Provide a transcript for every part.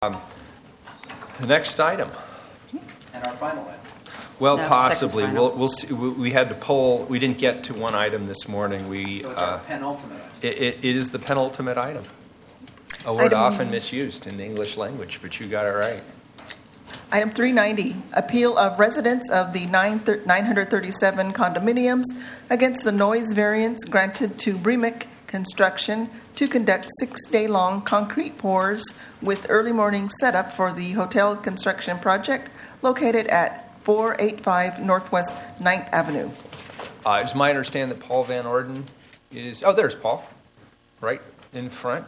The next item. And our final item. Well, No, possibly. second's final. We'll see. We had to poll. We didn't get to one item this morning. So it's our penultimate item. It is the penultimate item. A word often misused in the English language, but you got it right. Item 390, appeal of residents of the 937 condominiums against the noise variance granted to Bremick Construction to conduct 6-day-long concrete pours with early morning setup for the hotel construction project located at 485 Northwest 9th Avenue. It's my understanding that Paul Van Orden is... Oh, there's Paul, right in front.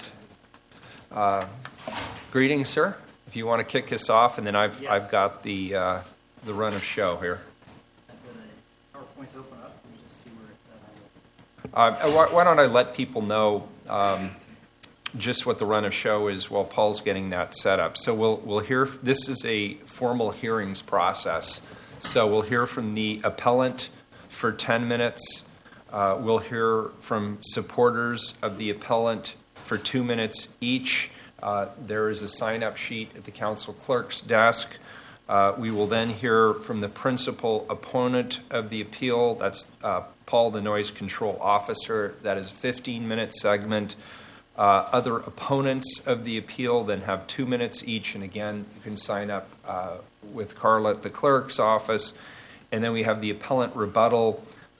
Greetings, sir. If you want to kick us off, and then I've got the run of show here. PowerPoint open up. Let me just see where it's at. Why don't I let people know just what the run of show is while Paul's getting that set up. So we'll hear. This is a formal hearings process. So we'll hear from the appellant for 10 minutes. We'll hear from supporters of the appellant for 2 minutes each. There is a sign-up sheet at the council clerk's desk. We will then hear from the principal opponent of the appeal. That's Paul, the noise control officer. That is a 15-minute segment. Other opponents of the appeal then have 2 minutes each. And again, you can sign up with Carla at the clerk's office. And then we have the appellant rebuttal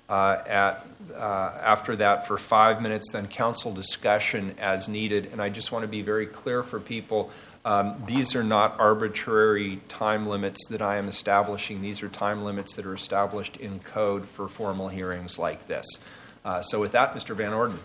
after that for 5 minutes, then council discussion as needed. And I just want to be very clear for people, these are not arbitrary time limits that I am establishing. These are time limits that are established in code for formal hearings like this. So with that, Mr. Van Orden.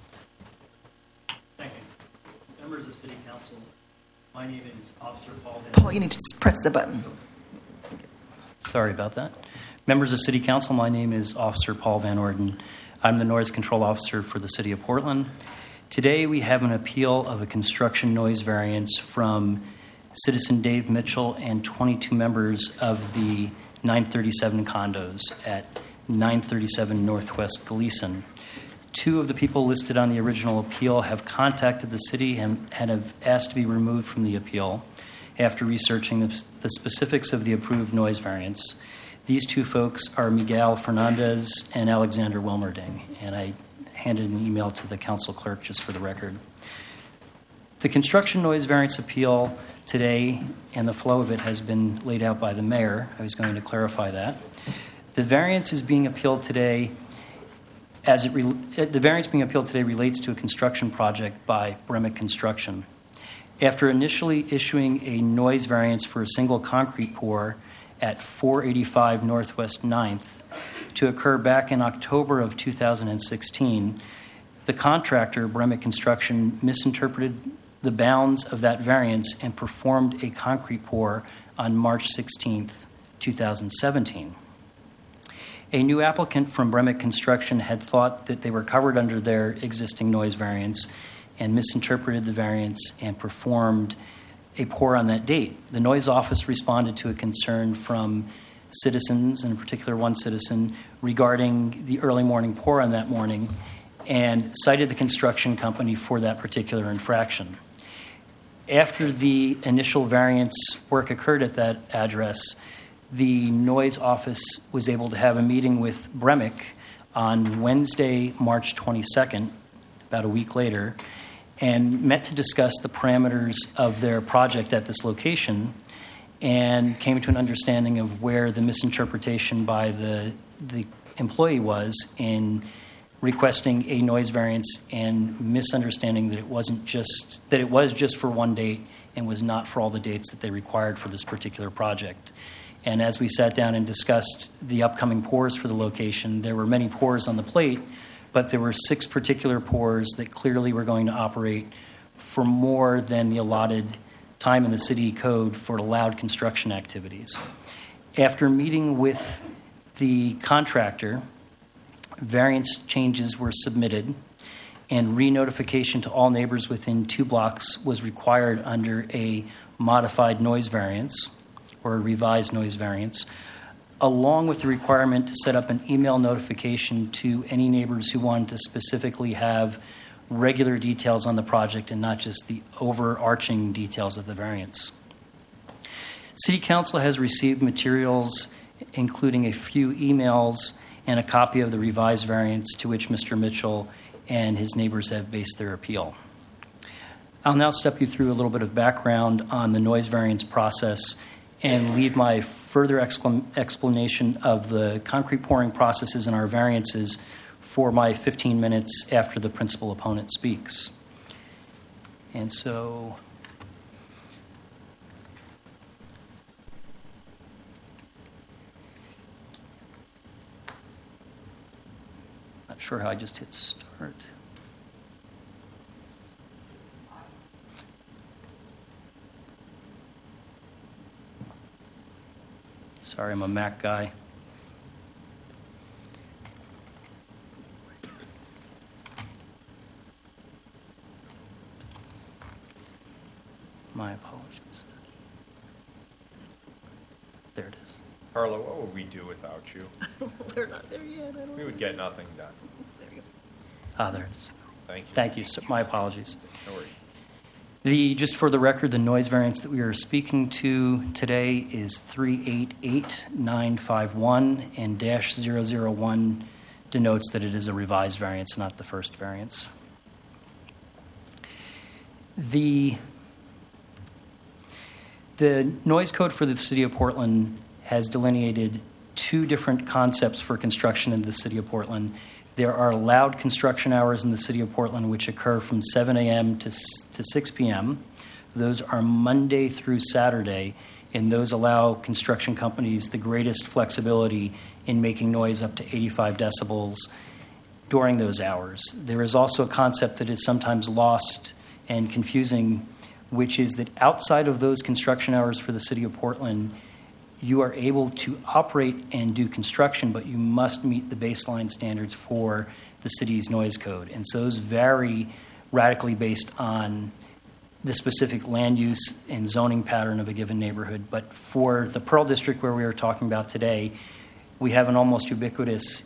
Thank you. Members of City Council, my name is Officer Paul Van. Paul, you need to just press the button. Sorry about that. Members of City Council, my name is Officer Paul Van Orden. I'm the Noise Control Officer for the City of Portland. Today we have an appeal of a construction noise variance from citizen Dave Mitchell and 22 members of the 937 condos at 937 Northwest Gleason. 2 of the people listed on the original appeal have contacted the city and have asked to be removed from the appeal after researching the specifics of the approved noise variance. These 2 folks are Miguel Fernandez and Alexander Wilmerding, and I handed an email to the council clerk just for the record. The construction noise variance appeal today and the flow of it has been laid out by the mayor. I was going to clarify that. The variance is being appealed today the variance being appealed today relates to a construction project by Bremick Construction. After initially issuing a noise variance for a single concrete pour at 485 Northwest 9th to occur back in October of 2016, the contractor, Bremick Construction, misinterpreted the bounds of that variance and performed a concrete pour on March 16th, 2017. A new applicant from Bremick Construction had thought that they were covered under their existing noise variance and misinterpreted the variance and performed a pour on that date. The noise office responded to a concern from citizens, and in particular one citizen, regarding the early morning pour on that morning and cited the construction company for that particular infraction. After the initial variance work occurred at that address, the noise office was able to have a meeting with Bremick on Wednesday, March 22nd, about a week later, and met to discuss the parameters of their project at this location and came to an understanding of where the misinterpretation by the employee was in requesting a noise variance and misunderstanding that it was just for one date and was not for all the dates that they required for this particular project. And as we sat down and discussed the upcoming pours for the location, there were many pours on the plate, but there were 6 particular pours that clearly were going to operate for more than the allotted time in the city code for allowed construction activities. After meeting with the contractor, variance changes were submitted and re-notification to all neighbors within 2 blocks was required under a modified noise variance or a revised noise variance, along with the requirement to set up an email notification to any neighbors who wanted to specifically have regular details on the project and not just the overarching details of the variance. City Council has received materials including a few emails and a copy of the revised variance to which Mr. Mitchell and his neighbors have based their appeal. I'll now step you through a little bit of background on the noise variance process and leave my further explanation of the concrete pouring processes in our variances for my 15 minutes after the principal opponent speaks. And so, not sure how I just hit start. Sorry, I'm a Mac guy. My apologies. There it is. Carla, what would we do without you? We're not there yet. I don't We would get nothing done. There you go. Ah, there it is. Thank you. Thank you. So, my apologies. No worries. Just for the record, the noise variance that we are speaking to today is 388951, and -001 denotes that it is a revised variance, not the first variance. The noise code for the City of Portland has delineated two different concepts for construction in the City of Portland. There are allowed construction hours in the City of Portland which occur from 7 a.m. to 6 p.m. Those are Monday through Saturday, and those allow construction companies the greatest flexibility in making noise up to 85 decibels during those hours. There is also a concept that is sometimes lost and confusing, which is that outside of those construction hours for the City of Portland, you are able to operate and do construction, but you must meet the baseline standards for the city's noise code. And so those vary radically based on the specific land use and zoning pattern of a given neighborhood. But for the Pearl District, where we are talking about today, we have an almost ubiquitous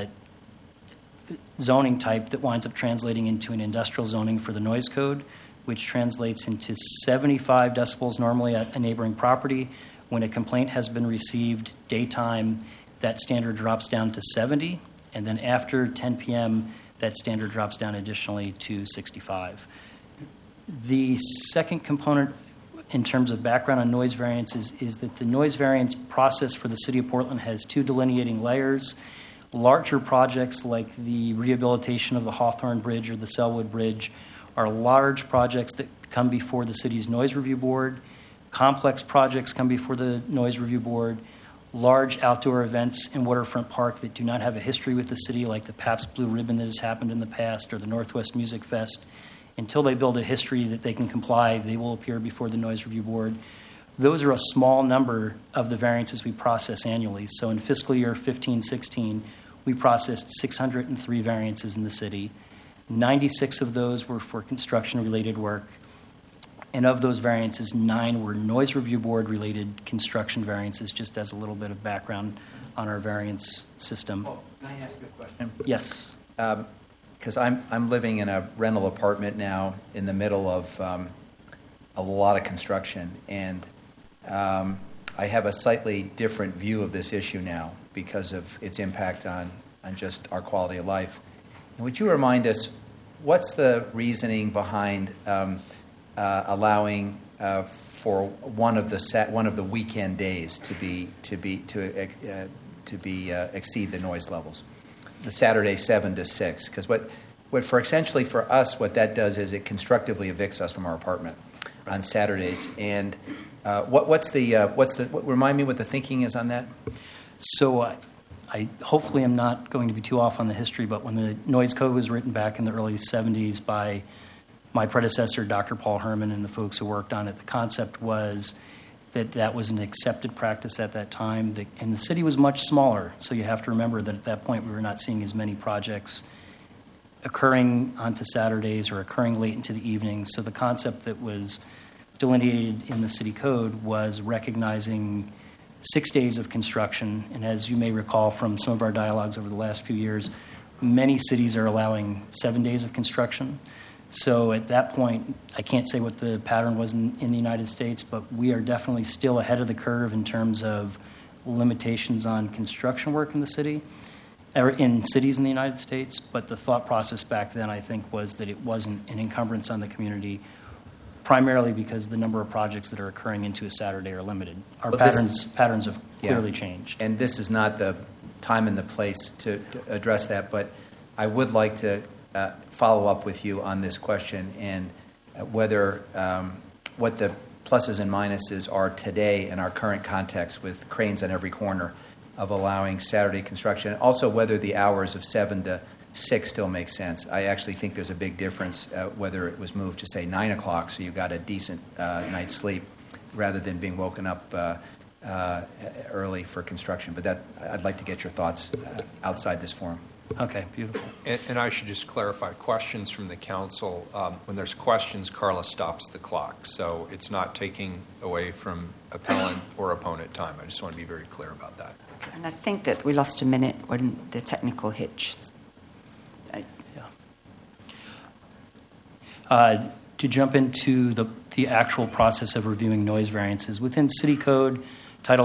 zoning type that winds up translating into an industrial zoning for the noise code, which translates into 75 decibels normally at a neighboring property. When a complaint has been received daytime, that standard drops down to 70, and then after 10 p.m., that standard drops down additionally to 65. The second component in terms of background on noise variances is that the noise variance process for the City of Portland has two delineating layers. Larger projects like the rehabilitation of the Hawthorne Bridge or the Selwood Bridge are large projects that come before the city's noise review board. Complex projects come before the noise review board. Large outdoor events in Waterfront Park that do not have a history with the city, like the Pabst Blue Ribbon that has happened in the past or the Northwest Music Fest, until they build a history that they can comply, they will appear before the noise review board. Those are a small number of the variances we process annually. So in fiscal year 15-16, we processed 603 variances in the city. 96 of those were for construction-related work. And of those variances, 9 were noise review board-related construction variances, just as a little bit of background on our variance system. Oh, can I ask you a question? Yes. Because I'm living in a rental apartment now in the middle of a lot of construction, and I have a slightly different view of this issue now because of its impact on just our quality of life. And would you remind us, what's the reasoning behind allowing for one of the weekend days to exceed the noise levels, the Saturday 7 to 6? Because what essentially for us, what that does is it constructively evicts us from our apartment on Saturdays. And remind me what the thinking is on that. So I hopefully am not going to be too off on the history, but when the noise code was written back in the early 70s by my predecessor, Dr. Paul Herman, and the folks who worked on it, the concept was that was an accepted practice at that time. And the city was much smaller, so you have to remember that at that point we were not seeing as many projects occurring onto Saturdays or occurring late into the evening. So the concept that was delineated in the city code was recognizing 6 days of construction. And as you may recall from some of our dialogues over the last few years, many cities are allowing 7 days of construction. So at that point, I can't say what the pattern was in the United States, but we are definitely still ahead of the curve in terms of limitations on construction work in the city, or in cities in the United States. But the thought process back then, I think, was that it wasn't an encumbrance on the community, primarily because the number of projects that are occurring into a Saturday are limited. Our patterns have clearly changed. And this is not the time and the place to address that, but I would like to follow up with you on this question and whether what the pluses and minuses are today in our current context with cranes on every corner of allowing Saturday construction, and also whether the hours of 7 to 6 still make sense. I actually think there's a big difference whether it was moved to, say, 9 o'clock so you got a decent night's sleep rather than being woken up early for construction. But that I'd like to get your thoughts outside this forum. Okay, beautiful. And I should just clarify, questions from the council, when there's questions, Carla stops the clock. So it's not taking away from appellant or opponent time. I just want to be very clear about that. And I think that we lost a minute when the technical hitch. To jump into the actual process of reviewing noise variances, within City Code, Title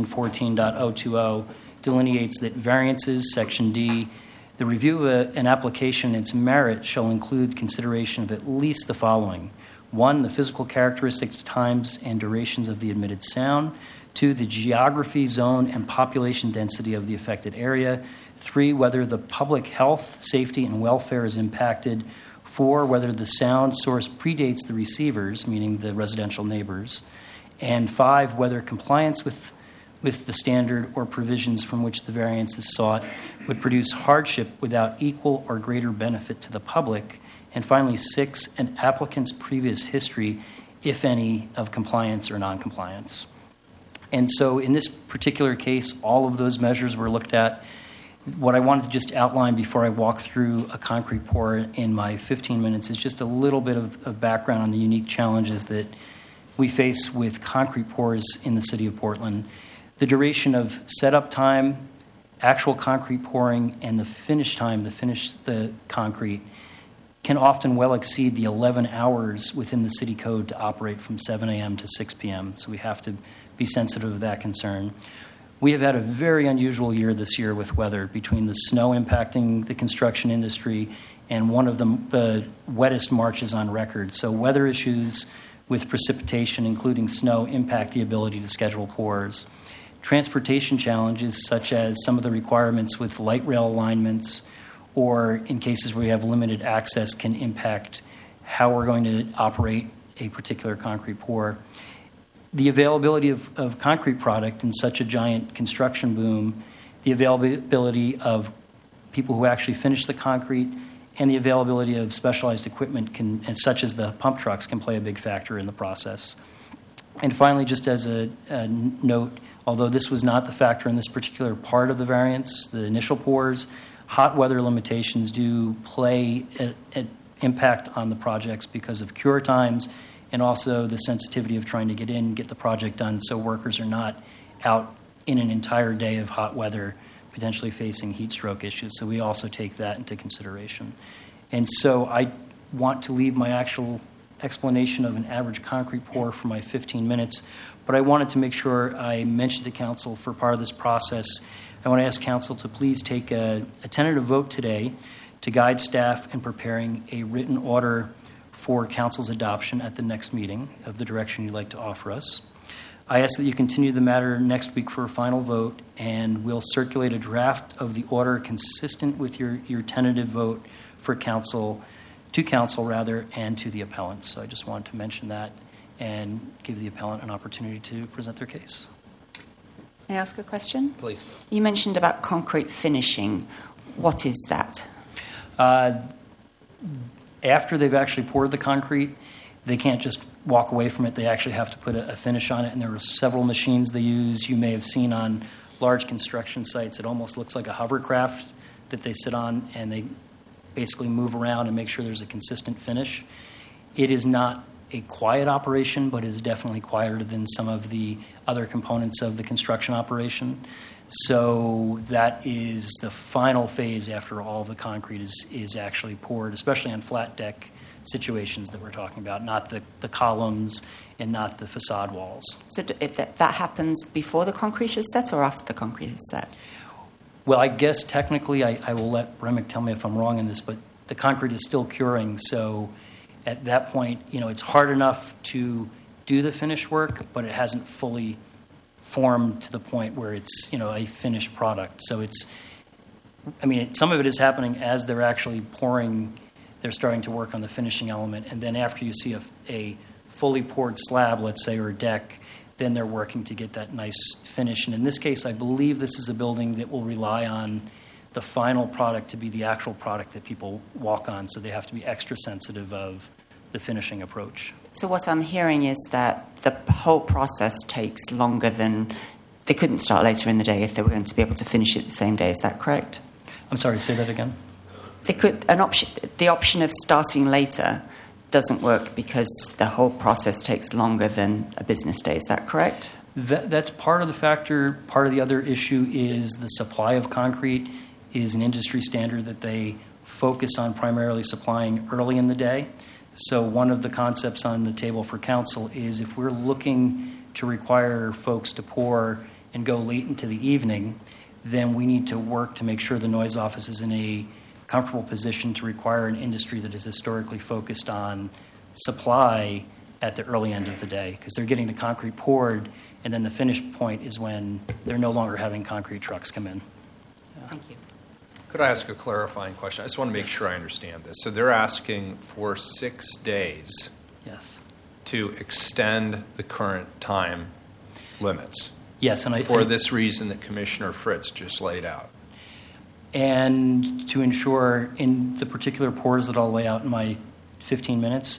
1814.020 delineates that variances, Section D, the review of an application and its merit shall include consideration of at least the following. 1, the physical characteristics, times, and durations of the admitted sound. 2, the geography, zone, and population density of the affected area. 3, whether the public health, safety, and welfare is impacted. 4, whether the sound source predates the receivers, meaning the residential neighbors. And 5, whether compliance with the standard or provisions from which the variance is sought would produce hardship without equal or greater benefit to the public. And finally, 6, an applicant's previous history, if any, of compliance or noncompliance. And so in this particular case, all of those measures were looked at. What I wanted to just outline before I walk through a concrete pour in my 15 minutes is just a little bit of background on the unique challenges that we face with concrete pours in the city of Portland. The duration of setup time, actual concrete pouring, and the finish time to finish the concrete can often well exceed the 11 hours within the city code to operate from 7 a.m. to 6 p.m., so we have to be sensitive of that concern. We have had a very unusual year this year with weather, between the snow impacting the construction industry and one of the wettest Marches on record. So weather issues with precipitation, including snow, impact the ability to schedule pours. Transportation challenges, such as some of the requirements with light rail alignments, or in cases where we have limited access, can impact how we're going to operate a particular concrete pour. The availability of concrete product in such a giant construction boom, the availability of people who actually finish the concrete, and the availability of specialized equipment, such as the pump trucks, can play a big factor in the process. And finally, just as a note, although this was not the factor in this particular part of the variance, the initial pours, hot weather limitations do play an impact on the projects because of cure times and also the sensitivity of trying to get the project done so workers are not out in an entire day of hot weather potentially facing heat stroke issues. So we also take that into consideration. And so I want to leave my actual explanation of an average concrete pour for my 15 minutes, but I wanted to make sure I mentioned to council for part of this process. I want to ask council to please take a tentative vote today to guide staff in preparing a written order for council's adoption at the next meeting of the direction you'd like to offer us. I ask that you continue the matter next week for a final vote, and we'll circulate a draft of the order consistent with your tentative vote for council, and to the appellant. So I just wanted to mention that and give the appellant an opportunity to present their case. May I ask a question? Please. You mentioned about concrete finishing. What is that? After they've actually poured the concrete, they can't just walk away from it. They actually have to put a finish on it, and there are several machines they use. You may have seen on large construction sites, it almost looks like a hovercraft that they sit on, and they basically move around and make sure there's a consistent finish. It is not a quiet operation, but is definitely quieter than some of the other components of the construction operation. So that is the final phase after all the concrete is actually poured, especially on flat deck situations that we're talking about, not the columns and not the facade walls. So if that happens before the concrete is set or after the concrete is set? Well, I guess technically, I will let Bremick tell me if I'm wrong in this, but the concrete is still curing. So at that point, it's hard enough to do the finish work, but it hasn't fully formed to the point where it's, a finished product. So some of it is happening as they're actually pouring. They're starting to work on the finishing element. And then after you see a fully poured slab, let's say, or a deck, then they're working to get that nice finish. And in this case, I believe this is a building that will rely on the final product to be the actual product that people walk on. So they have to be extra sensitive of the finishing approach. So what I'm hearing is that the whole process takes longer than they couldn't start later in the day if they were going to be able to finish it the same day. Is that correct? I'm sorry, say that again? The option of starting later doesn't work because the whole process takes longer than a business day. Is that correct? That's part of the factor. Part of the other issue is the supply of concrete is an industry standard that they focus on primarily supplying early in the day. So one of the concepts on the table for council is if we're looking to require folks to pour and go late into the evening, then we need to work to make sure the noise office is in a comfortable position to require an industry that is historically focused on supply at the early end of the day, because they're getting the concrete poured, and then the finish point is when they're no longer having concrete trucks come in. Thank you. Could I ask a clarifying question? I just want to make sure I understand this. So they're asking for 6 days Yes. to extend the current time limits. Yes, and For this reason that Commissioner Fritz just laid out. And to ensure in the particular pours that I'll lay out in my 15 minutes,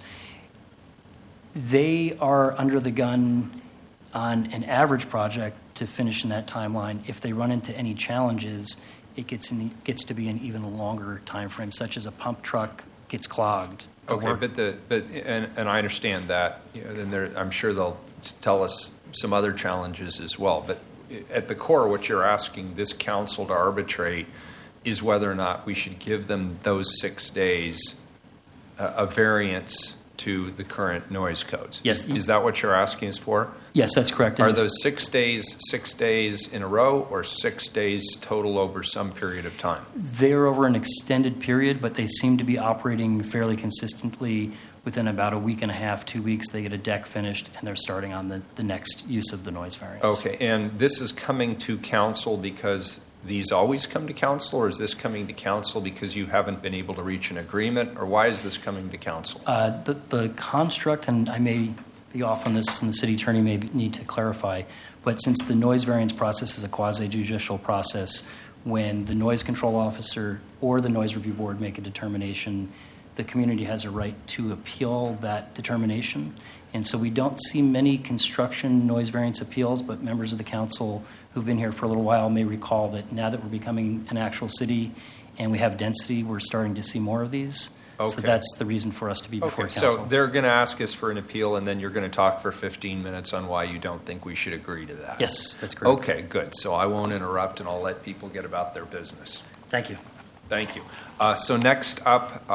they are under the gun on an average project to finish in that timeline. If they run into any challenges, it gets to be an even longer time frame, such as a pump truck gets clogged. Okay, and I understand that. And I'm sure they'll tell us some other challenges as well. But at the core, what you're asking this council to arbitrate is whether or not we should give them those 6 days a variance to the current noise codes. Yes. Is that what you're asking us for? Yes, that's correct. Are those 6 days in a row, or 6 days total over some period of time? They're over an extended period, but they seem to be operating fairly consistently. Within about a week and a half, 2 weeks, they get a deck finished, and they're starting on the next use of the noise variance. Okay, and this is coming to council because these always come to council, or is this coming to council because you haven't been able to reach an agreement, or why is this coming to council? The construct, and I may be off on this, and the city attorney may need to clarify, but since the noise variance process is a quasi-judicial process, when the noise control officer or the noise review board make a determination, the community has a right to appeal that determination. And so we don't see many construction noise variance appeals, but members of the council who've been here for a little while may recall that now that we're becoming an actual city and we have density, we're starting to see more of these. Okay. So that's the reason for us to be before council. So they're going to ask us for an appeal, and then you're going to talk for 15 minutes on why you don't think we should agree to that. Yes, that's correct. Okay, good. So I won't interrupt, and I'll let people get about their business. Thank you. Thank you. So next up,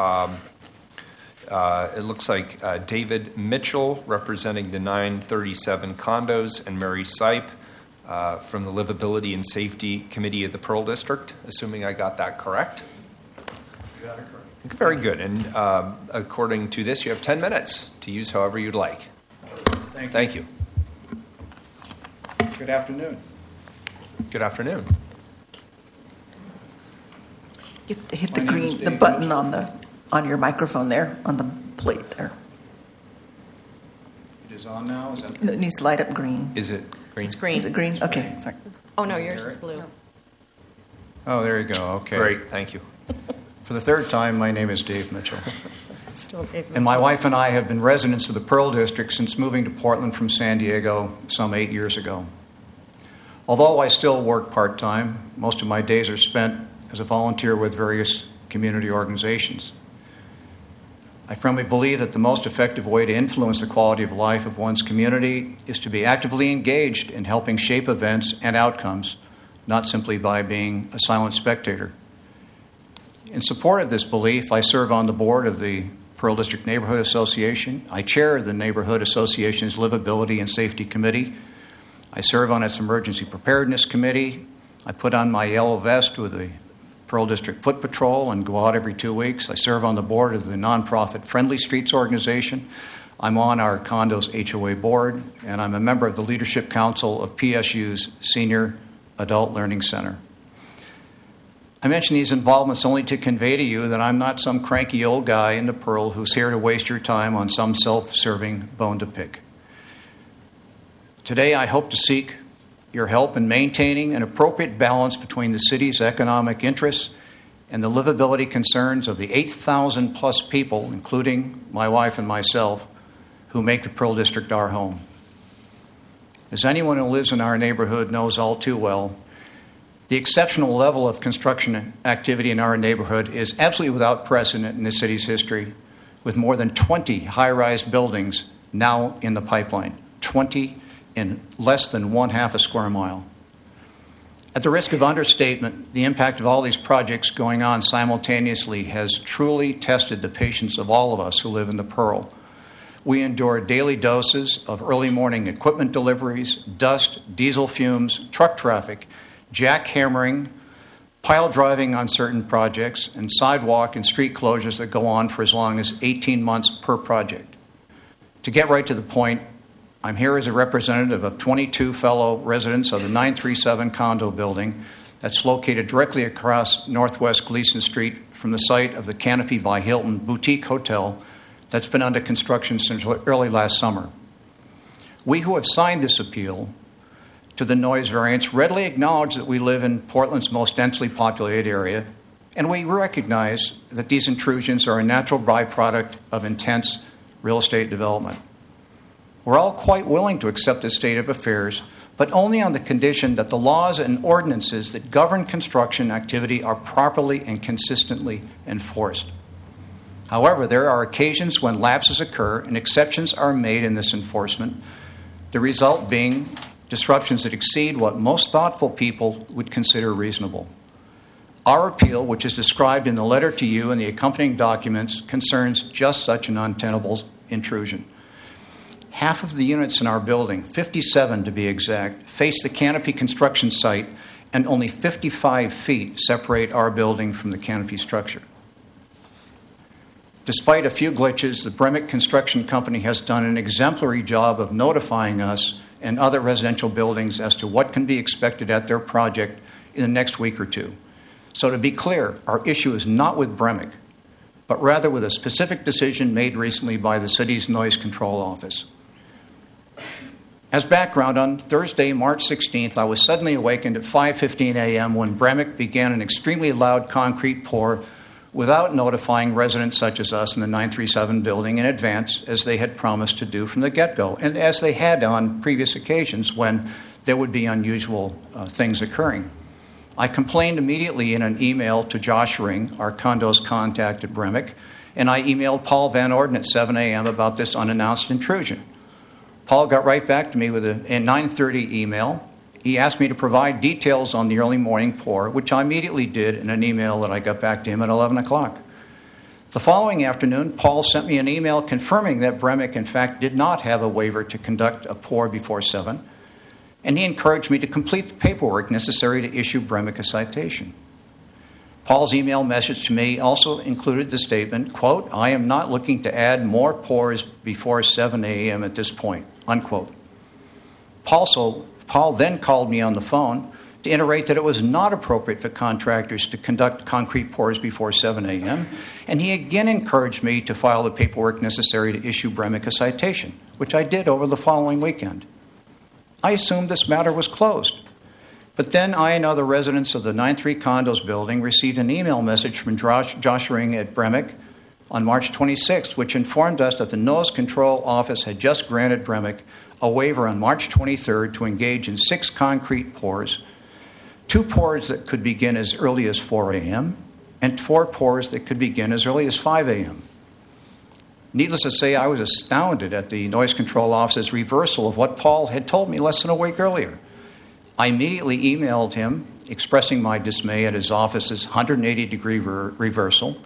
it looks like David Mitchell, representing the 937 condos, and Mary Sipe from the Livability and Safety Committee of the Pearl District, assuming I got that correct. You got it correct. Very good. And according to this, you have 10 minutes to use however you'd like. Thank you. Thank you. Good afternoon. Good afternoon. You have to hit My name is the Dave button Mitchell. on your microphone there, on the plate there. It is on now? Is that No, it needs to light up green. Is it green? It's green. Is it green? Okay, sorry. Oh, no, yours is blue. Oh, there you go. Okay. Great. Thank you. For the third time, my name is Dave Mitchell. Still Dave. And my wife and I have been residents of the Pearl District since moving to Portland from San Diego some 8 years ago. Although I still work part-time, most of my days are spent as a volunteer with various community organizations. I firmly believe that the most effective way to influence the quality of life of one's community is to be actively engaged in helping shape events and outcomes, not simply by being a silent spectator. In support of this belief, I serve on the board of the Pearl District Neighborhood Association. I chair the Neighborhood Association's Livability and Safety Committee. I serve on its Emergency Preparedness Committee. I put on my yellow vest with the Pearl District Foot Patrol and go out every 2 weeks. I serve on the board of the nonprofit Friendly Streets organization. I'm on our condo's HOA board, and I'm a member of the Leadership Council of PSU's Senior Adult Learning Center. I mention these involvements only to convey to you that I'm not some cranky old guy in the Pearl who's here to waste your time on some self-serving bone to pick. Today, I hope to seek your help in maintaining an appropriate balance between the city's economic interests and the livability concerns of the 8,000 plus people, including my wife and myself, who make the Pearl District our home. As anyone who lives in our neighborhood knows all too well, the exceptional level of construction activity in our neighborhood is absolutely without precedent in the city's history, with more than 20 high-rise buildings now in the pipeline. 20 in less than 1/2 square mile. At the risk of understatement, the impact of all these projects going on simultaneously has truly tested the patience of all of us who live in the Pearl. We endure daily doses of early morning equipment deliveries, dust, diesel fumes, truck traffic, jackhammering, pile driving on certain projects, and sidewalk and street closures that go on for as long as 18 months per project. To get right to the point, I'm here as a representative of 22 fellow residents of the 937 condo building that's located directly across Northwest Gleason Street from the site of the Canopy by Hilton boutique hotel that's been under construction since early last summer. We who have signed this appeal to the noise variance readily acknowledge that we live in Portland's most densely populated area, and we recognize that these intrusions are a natural byproduct of intense real estate development. We're all quite willing to accept this state of affairs, but only on the condition that the laws and ordinances that govern construction activity are properly and consistently enforced. However, there are occasions when lapses occur and exceptions are made in this enforcement, the result being disruptions that exceed what most thoughtful people would consider reasonable. Our appeal, which is described in the letter to you and the accompanying documents, concerns just such an untenable intrusion. Half of the units in our building, 57 to be exact, face the Canopy construction site, and only 55 feet separate our building from the Canopy structure. Despite a few glitches, the Bremick Construction Company has done an exemplary job of notifying us and other residential buildings as to what can be expected at their project in the next week or two. So to be clear, our issue is not with Bremick, but rather with a specific decision made recently by the city's noise control office. As background, on Thursday, March 16th, I was suddenly awakened at 5:15 a.m. when Bremick began an extremely loud concrete pour without notifying residents such as us in the 937 building in advance, as they had promised to do from the get-go, and as they had on previous occasions when there would be unusual things occurring. I complained immediately in an email to Josh Ring, our condo's contact at Bremick, and I emailed Paul Van Orden at 7 a.m. about this unannounced intrusion. Paul got right back to me with a 9:30 email. He asked me to provide details on the early morning pour, which I immediately did in an email that I got back to him at 11 o'clock. The following afternoon, Paul sent me an email confirming that Bremick, in fact, did not have a waiver to conduct a pour before 7, and he encouraged me to complete the paperwork necessary to issue Bremick a citation. Paul's email message to me also included the statement, quote, "I am not looking to add more pours before 7 a.m. at this point," unquote. Paul then called me on the phone to iterate that it was not appropriate for contractors to conduct concrete pours before 7 a.m., and he again encouraged me to file the paperwork necessary to issue Bremick a citation, which I did over the following weekend. I assumed this matter was closed. But then I and other residents of the 93 Condos building received an email message from Josh Ring at Bremick on March 26th, which informed us that the Noise Control Office had just granted Bremick a waiver on March 23rd to engage in 6 concrete pours, 2 pours that could begin as early as 4 a.m., and 4 pours that could begin as early as 5 a.m. Needless to say, I was astounded at the Noise Control Office's reversal of what Paul had told me less than a week earlier. I immediately emailed him expressing my dismay at his office's 180-degree reversal.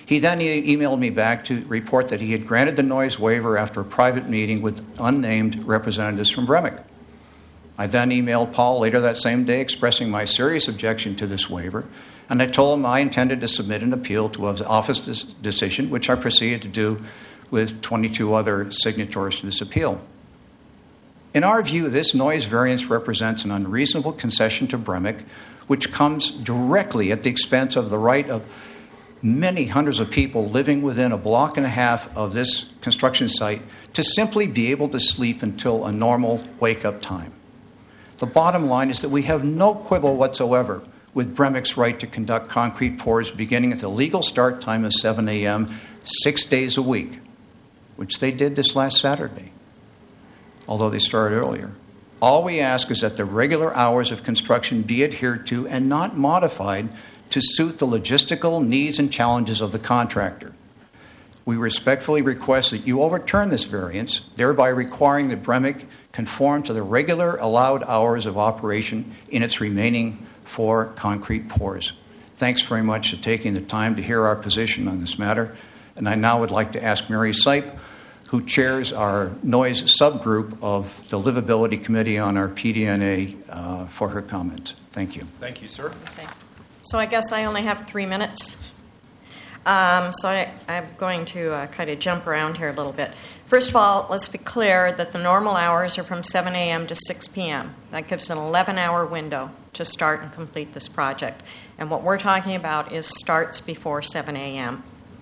He then emailed me back to report that he had granted the noise waiver after a private meeting with unnamed representatives from Bremick. I then emailed Paul later that same day expressing my serious objection to this waiver, and I told him I intended to submit an appeal to his office decision, which I proceeded to do with 22 other signatories to this appeal. In our view, this noise variance represents an unreasonable concession to Bremick, which comes directly at the expense of the right of many hundreds of people living within a block and a half of this construction site to simply be able to sleep until a normal wake-up time. The bottom line is that we have no quibble whatsoever with Bremick's right to conduct concrete pours beginning at the legal start time of 7 a.m. 6 days a week, which they did this last Saturday, although they started earlier. All we ask is that the regular hours of construction be adhered to and not modified to suit the logistical needs and challenges of the contractor. We respectfully request that you overturn this variance, thereby requiring that Bremick conform to the regular allowed hours of operation in its remaining 4 concrete pours. Thanks very much for taking the time to hear our position on this matter. And I now would like to ask Mary Sipe, who chairs our noise subgroup of the Livability Committee on our PDNA, for her comments. Thank you. Thank you, sir. Okay. So I guess I only have 3 minutes. I'm going to kind of jump around here a little bit. First of all, let's be clear that the normal hours are from 7 a.m. to 6 p.m. That gives an 11-hour window to start and complete this project. And what we're talking about is starts before 7 a.m.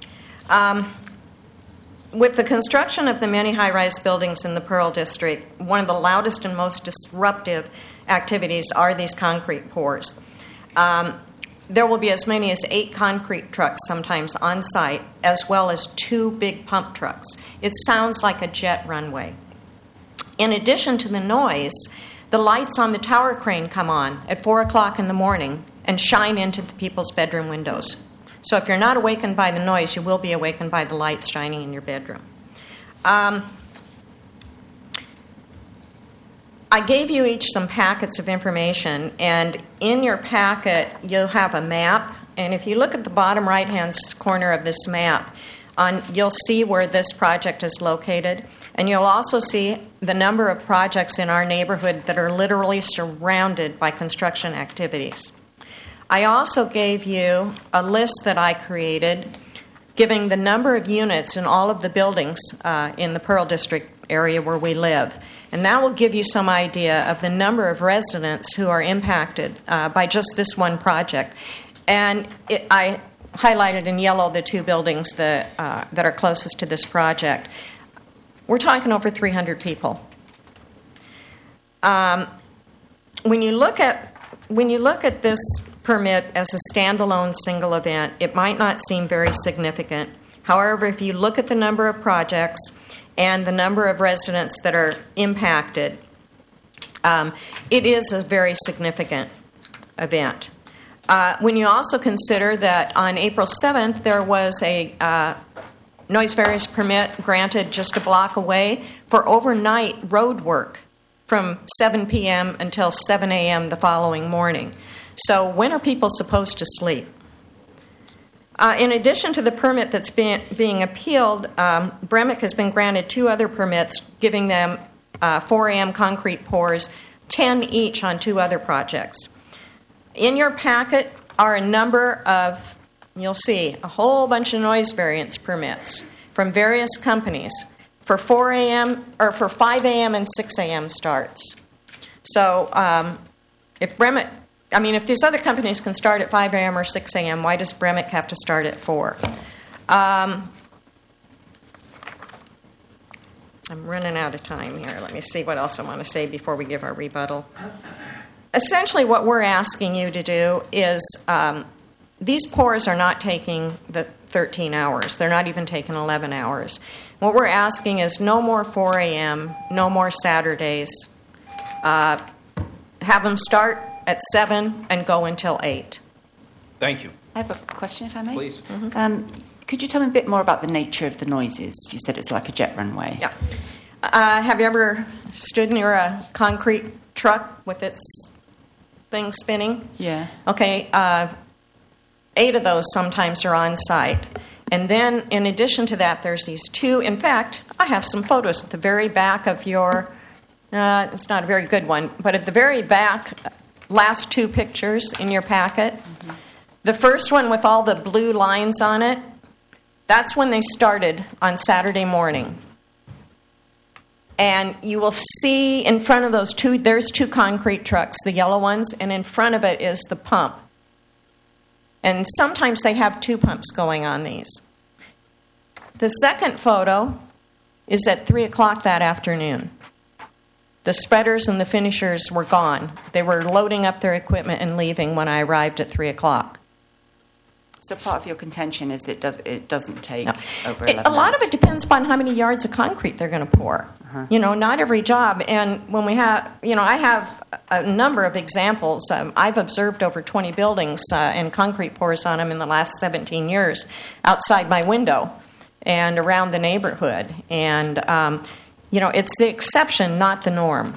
With the construction of the many high-rise buildings in the Pearl District, one of the loudest and most disruptive activities are these concrete pours. There will be as many as 8 concrete trucks sometimes on site, as well as 2 big pump trucks. It sounds like a jet runway. In addition to the noise, the lights on the tower crane come on at 4 o'clock in the morning and shine into the people's bedroom windows. So if you're not awakened by the noise, you will be awakened by the lights shining in your bedroom. I gave you each some packets of information, and in your packet you'll have a map. And if you look at the bottom right-hand corner of this map, you'll see where this project is located. And you'll also see the number of projects in our neighborhood that are literally surrounded by construction activities. I also gave you a list that I created giving the number of units in all of the buildings in the Pearl District area where we live. And that will give you some idea of the number of residents who are impacted by just this one project. And I highlighted in yellow the 2 buildings that are closest to this project. We're talking over 300 people. When you look at this permit as a standalone single event, it might not seem very significant. However, if you look at the number of projects and the number of residents that are impacted, it is a very significant event. When you also consider that on April 7th, there was a noise variance permit granted just a block away for overnight road work from 7 p.m. until 7 a.m. the following morning. So when are people supposed to sleep? In addition to the permit that's being appealed, Bremick has been granted 2 other permits, giving them 4 a.m. concrete pours, 10 each on 2 other projects. In your packet are a number of, you'll see, a whole bunch of noise variance permits from various companies for 4 a.m. or for 5 a.m. and 6 a.m. starts. So if these other companies can start at 5 a.m. or 6 a.m., why does Bremick have to start at 4? I'm running out of time here. Let me see what else I want to say before we give our rebuttal. Essentially, what we're asking you to do is these pours are not taking the 13 hours. They're not even taking 11 hours. What we're asking is no more 4 a.m., no more Saturdays. Have them start at 7 and go until 8. Thank you. I have a question, if I may. Please. Mm-hmm. Could you tell me a bit more about the nature of the noises? You said it's like a jet runway. Yeah. Have you ever stood near a concrete truck with its thing spinning? Yeah. Okay. 8 of those sometimes are on site. And then, in addition to that, there's these two. In fact, I have some photos at the very back of your, it's not a very good one, but at the very back, last two pictures in your packet. Mm-hmm. The first one with all the blue lines on it, that's when they started on Saturday morning. And you will see in front of those two, there's two concrete trucks, the yellow ones, and in front of it is the pump. And sometimes they have two pumps going on these. The second photo is at 3 o'clock that afternoon. The spreaders and the finishers were gone. They were loading up their equipment and leaving when I arrived at 3 o'clock. So part of your contention is that it doesn't take over 11 A lot hours. of it depends upon how many yards of concrete they're going to pour. Uh-huh. Not every job. And when we have, I have a number of examples. I've observed over 20 buildings and concrete pours on them in the last 17 years outside my window and around the neighborhood. And, it's the exception, not the norm,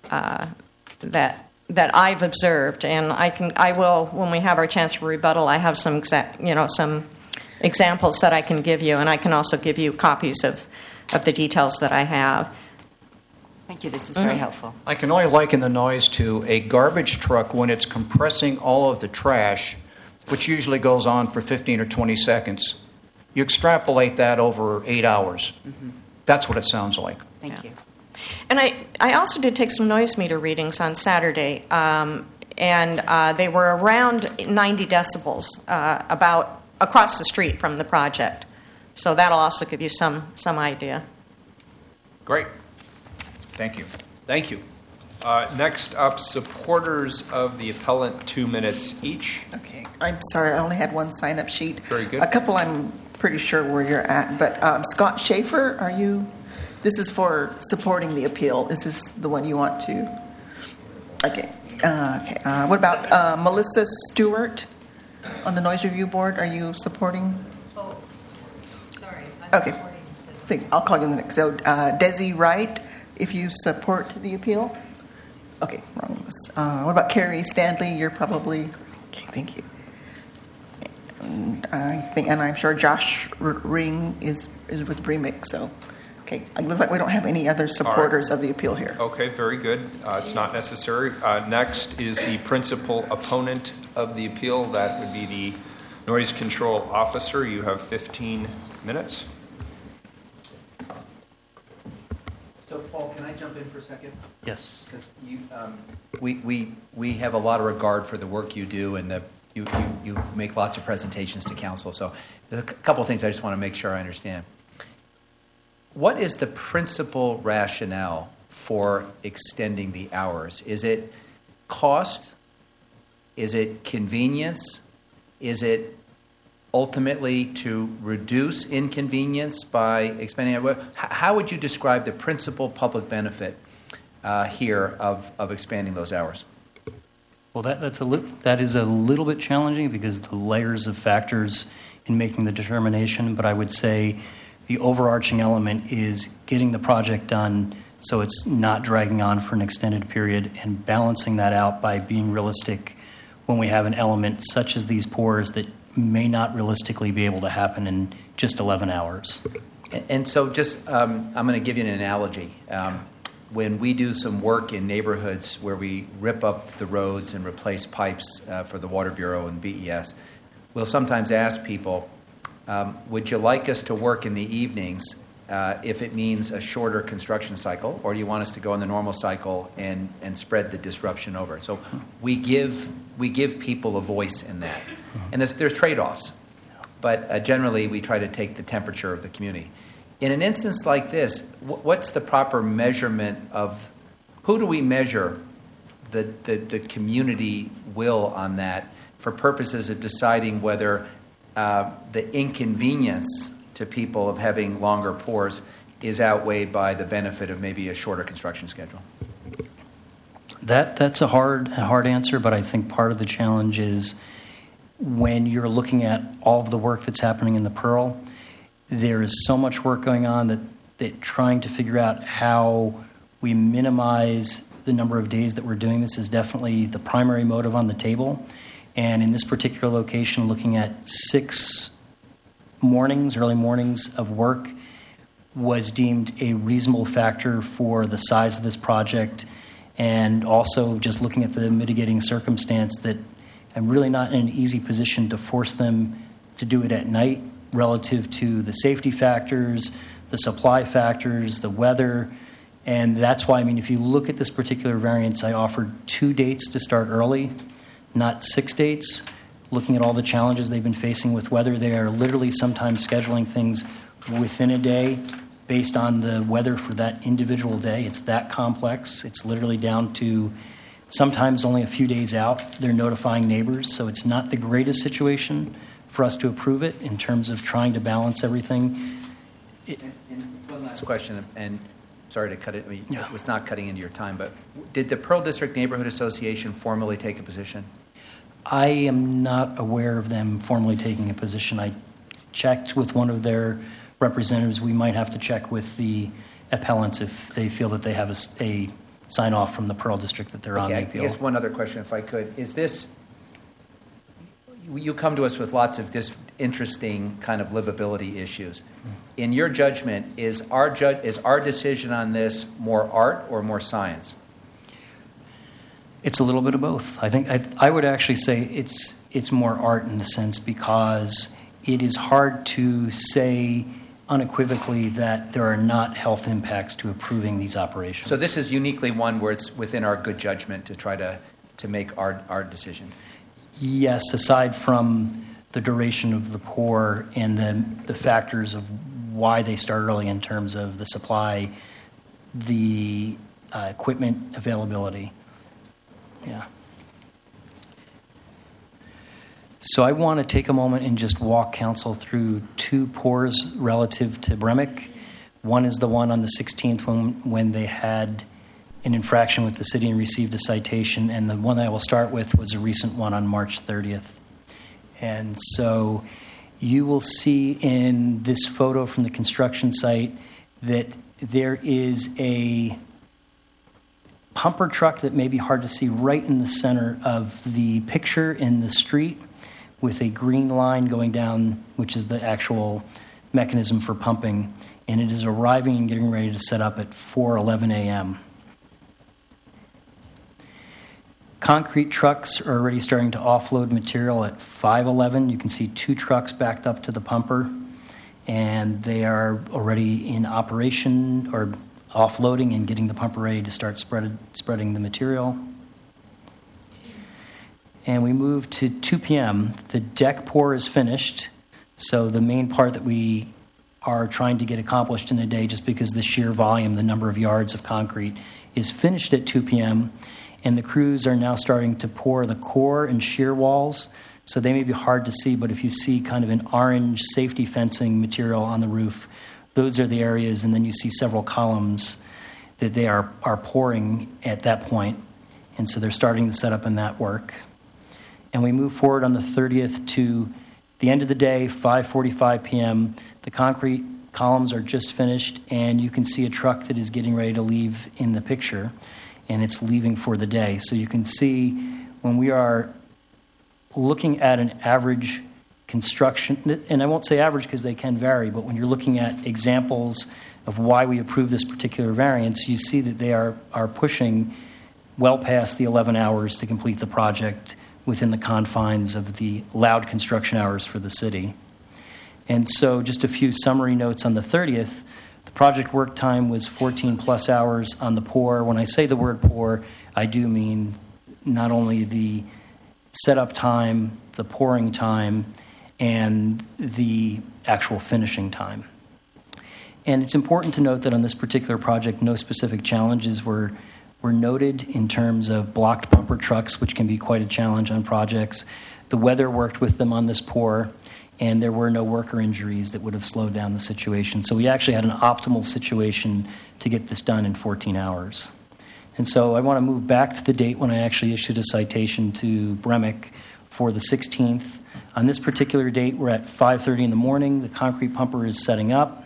that I've observed, and I will when we have our chance for rebuttal. I have some some examples that I can give you, and I can also give you copies of the details that I have. Thank you. This is very helpful. I can only liken the noise to a garbage truck when it's compressing all of the trash, which usually goes on for 15 or 20 seconds. You extrapolate that over 8 hours. Mm-hmm. That's what it sounds like. Thank you. And I also did take some noise meter readings on Saturday, and they were around 90 decibels about across the street from the project. So that'll also give you some idea. Great. Thank you. Thank you. Next up, supporters of the appellant, 2 minutes each. Okay. I'm sorry, I only had one sign-up sheet. Very good. A couple I'm pretty sure where you're at, but Scott Schaefer, are you... This is for supporting the appeal. Is this the one you want to? Okay. What about Melissa Stewart on the Noise Review Board? Are you supporting? Oh, sorry. Okay. I'll call you in the next. So Desi Wright, if you support the appeal? Okay, wrong list. What about Carrie Stanley? You're probably... Okay, thank you. And I'm sure Josh Ring is with Bremick, so... Okay, it looks like we don't have any other supporters of the appeal here. Okay, very good. It's not necessary. Next is the principal opponent of the appeal. That would be the noise control officer. You have 15 minutes. So, Paul, can I jump in for a second? Yes. Because we have a lot of regard for the work you do, and you make lots of presentations to council. So there's a couple of things I just want to make sure I understand. What is the principal rationale for extending the hours? Is it cost? Is it convenience? Is it ultimately to reduce inconvenience by expanding it? How would you describe the principal public benefit here of expanding those hours? Well, that is a little bit challenging because the layers of factors in making the determination, but I would say the overarching element is getting the project done so it's not dragging on for an extended period and balancing that out by being realistic when we have an element such as these pours that may not realistically be able to happen in just 11 hours. And so just, I'm going to give you an analogy. When we do some work in neighborhoods where we rip up the roads and replace pipes for the Water Bureau and BES, we'll sometimes ask people, would you like us to work in the evenings if it means a shorter construction cycle, or do you want us to go in the normal cycle and spread the disruption over? So we give people a voice in that. And there's trade-offs, but generally we try to take the temperature of the community. In an instance like this, what's the proper measurement of, who do we measure the community will on that for purposes of deciding whether the inconvenience to people of having longer pours is outweighed by the benefit of maybe a shorter construction schedule? That's a hard answer, but I think part of the challenge is when you're looking at all of the work that's happening in the Pearl, there is so much work going on that trying to figure out how we minimize the number of days that we're doing this is definitely the primary motive on the table. And in this particular location, looking at 6 early mornings of work was deemed a reasonable factor for the size of this project, and also just looking at the mitigating circumstance that I'm really not in an easy position to force them to do it at night relative to the safety factors, the supply factors, the weather. And that's why, if you look at this particular variance, I offered 2 dates to start early, not 6 dates. Looking at all the challenges they've been facing with weather, they are literally sometimes scheduling things within a day based on the weather for that individual day. It's that complex. It's literally down to sometimes only a few days out. They're notifying neighbors, so it's not the greatest situation for us to approve it in terms of trying to balance everything. And one last question, and sorry to cut it. Yeah. It was not cutting into your time, but did the Pearl District Neighborhood Association formally take a position? I am not aware of them formally taking a position. I checked with one of their representatives. We might have to check with the appellants if they feel that they have a sign-off from the Pearl District that they're on the appeal. I guess one other question, if I could. Is this, you come to us with lots of interesting kind of livability issues. In your judgment, is our decision on this more art or more science? It's a little bit of both. I think I would actually say it's more art in the sense because it is hard to say unequivocally that there are not health impacts to approving these operations. So this is uniquely one where it's within our good judgment to try to make our decision. Yes, aside from the duration of the pour and the factors of why they start early in terms of the supply, the equipment availability. Yeah. So I want to take a moment and just walk council through 2 pours relative to Bremick. One is the one on the 16th when they had an infraction with the city and received a citation, and the one that I will start with was a recent one on March 30th. And so you will see in this photo from the construction site that there is a pumper truck that may be hard to see right in the center of the picture in the street with a green line going down, which is the actual mechanism for pumping. And it is arriving and getting ready to set up at 4:11 a.m. Concrete trucks are already starting to offload material at 5:11. You can see 2 trucks backed up to the pumper, and they are already in operation or offloading and getting the pumper ready to start spreading the material. And we move to 2 p.m. The deck pour is finished, so the main part that we are trying to get accomplished in a day, just because the sheer volume, the number of yards of concrete, is finished at 2 p.m., and the crews are now starting to pour the core and shear walls. So they may be hard to see, but if you see kind of an orange safety fencing material on the roof, those are the areas, and then you see several columns that they are pouring at that point. And so they're starting to set up in that work. And we move forward on the 30th to the end of the day, 5:45 p.m. The concrete columns are just finished, and you can see a truck that is getting ready to leave in the picture, and it's leaving for the day. So you can see when we are looking at an average construction, and I won't say average because they can vary, but when you're looking at examples of why we approve this particular variance, you see that they are pushing well past the 11 hours to complete the project within the confines of the allowed construction hours for the city. And so just a few summary notes on the 30th. The project work time was 14 plus hours on the pour. When I say the word pour, I do mean not only the setup time, the pouring time, and the actual finishing time. And it's important to note that on this particular project, no specific challenges were noted in terms of blocked pumper trucks, which can be quite a challenge on projects. The weather worked with them on this pour, and there were no worker injuries that would have slowed down the situation. So we actually had an optimal situation to get this done in 14 hours. And so I want to move back to the date when I actually issued a citation to Bremick for the 16th. On this particular date, we're at 5:30 in the morning. The concrete pumper is setting up.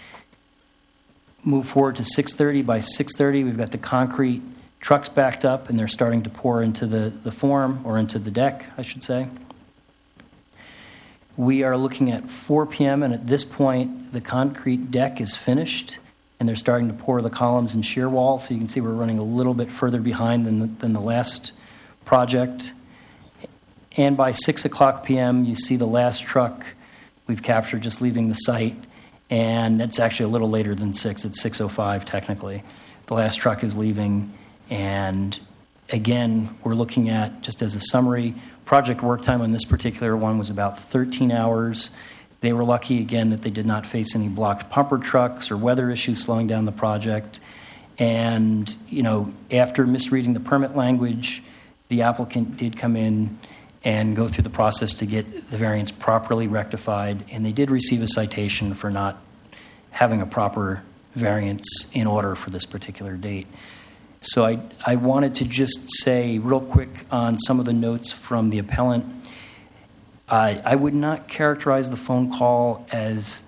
Move forward to 6:30. By 6:30, we've got the concrete trucks backed up, and they're starting to pour into the form, or into the deck, I should say. We are looking at 4 p.m., and at this point, the concrete deck is finished, and they're starting to pour the columns and shear wall, so you can see we're running a little bit further behind than the last project. And by 6 o'clock p.m., you see the last truck we've captured just leaving the site, and it's actually a little later than 6. It's 6:05 technically. The last truck is leaving, and again, we're looking at, just as a summary, project work time on this particular one was about 13 hours. They were lucky, again, that they did not face any blocked pumper trucks or weather issues slowing down the project. And, after misreading the permit language, the applicant did come in and go through the process to get the variance properly rectified, and they did receive a citation for not having a proper variance in order for this particular date. So I wanted to just say real quick on some of the notes from the appellant. I would not characterize the phone call as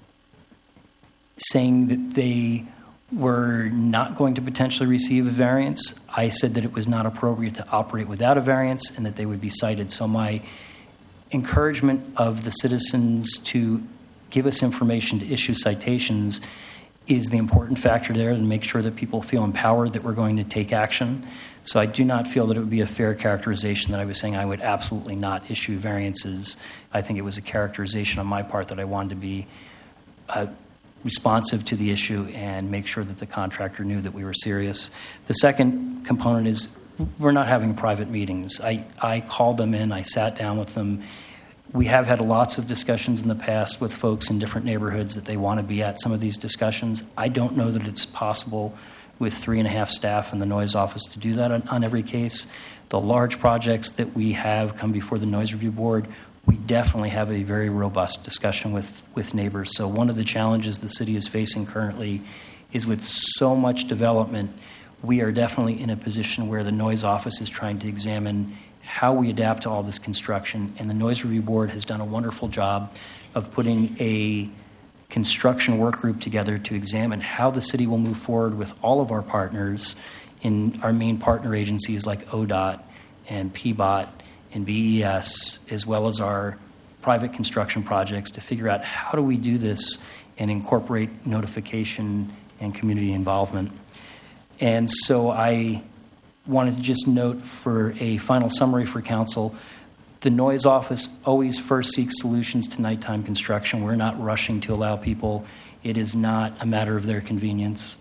saying that they were not going to potentially receive a variance. I said that it was not appropriate to operate without a variance and that they would be cited. So my encouragement of the citizens to give us information to issue citations is the important factor there, and make sure that people feel empowered that we're going to take action. So I do not feel that it would be a fair characterization that I was saying I would absolutely not issue variances. I think it was a characterization on my part that I wanted to be responsive to the issue and make sure that the contractor knew that we were serious. The second component is we're not having private meetings. I called them in, I sat down with them. We have had lots of discussions in the past with folks in different neighborhoods that they want to be at some of these discussions. I don't know that it's possible with 3.5 staff in the noise office to do that on every case. The large projects that we have come before the Noise Review Board, we definitely have a very robust discussion with neighbors. So one of the challenges the city is facing currently is with so much development, we are definitely in a position where the noise office is trying to examine how we adapt to all this construction. And the Noise Review Board has done a wonderful job of putting a construction work group together to examine how the city will move forward with all of our partners in our main partner agencies like ODOT and PBOT and BES, as well as our private construction projects, to figure out how do we do this and incorporate notification and community involvement. And so I wanted to just note for a final summary for council, the noise office always first seeks solutions to nighttime construction. We're not rushing to allow people. It is not a matter of their convenience.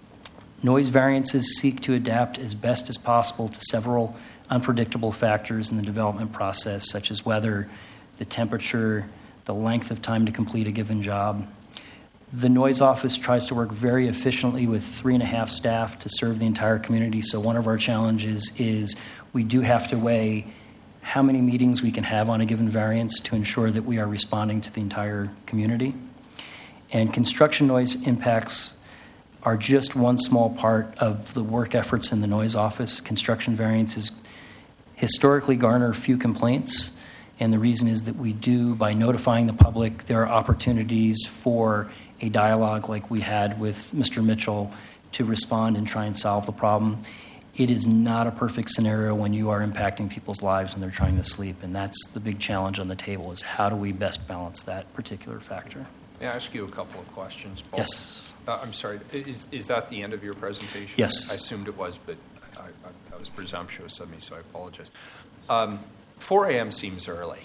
Noise variances seek to adapt as best as possible to several unpredictable factors in the development process, such as weather, the temperature, the length of time to complete a given job. The noise office tries to work very efficiently with 3.5 staff to serve the entire community. So one of our challenges is we do have to weigh how many meetings we can have on a given variance to ensure that we are responding to the entire community. And construction noise impacts are just one small part of the work efforts in the noise office. Construction variances historically garner few complaints, and the reason is that we do, by notifying the public, there are opportunities for a dialogue like we had with Mr. Mitchell to respond and try and solve the problem. It is not a perfect scenario when you are impacting people's lives and they're trying to sleep, and that's the big challenge on the table, is how do we best balance that particular factor. May I ask you a couple of questions, Paul? Yes. I'm sorry, is that the end of your presentation? Yes. I assumed it was, but I was presumptuous of me, so I apologize. 4 a.m. seems early.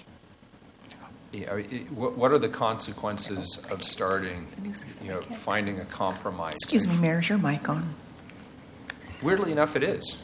What are the consequences of starting, finding a compromise? Excuse me, Mayor, is your mic on? Weirdly enough, it is.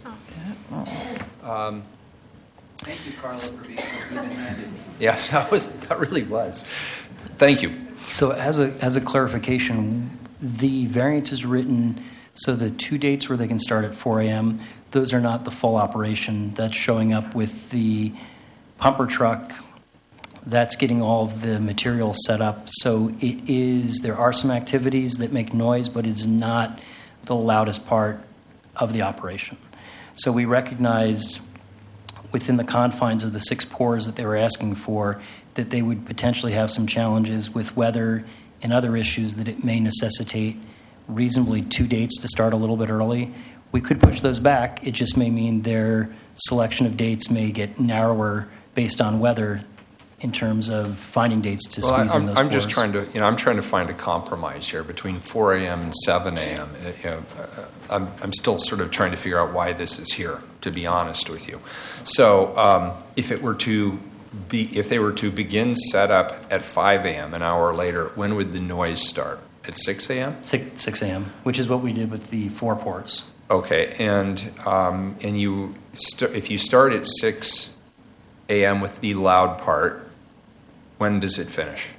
Thank you, Carla, for being so even-handed. Yes, that really was. Thank you. So as a clarification, the variance is written so the 2 dates where they can start at 4 a.m., those are not the full operation. That's showing up with the pumper truck. That's getting all of the material set up. So there are some activities that make noise, but it's not the loudest part of the operation. So we recognized within the confines of the 6 pours that they were asking for that they would potentially have some challenges with weather and other issues that it may necessitate reasonably 2 dates to start a little bit early. We could push those back. It just may mean their selection of dates may get narrower based on weather. in terms of finding dates to Well, squeeze in those I'm just pours. trying to, I'm trying to find a compromise here between 4 a.m. and 7 a.m. I'm still sort of trying to figure out why this is here, to be honest with you. So, if they were to begin setup at 5 a.m. an hour later, when would the noise start? At 6 a.m. 6 a.m., which is what we did with the 4 pours. Okay, and if you start at 6 a.m. with the loud part, when does it finish?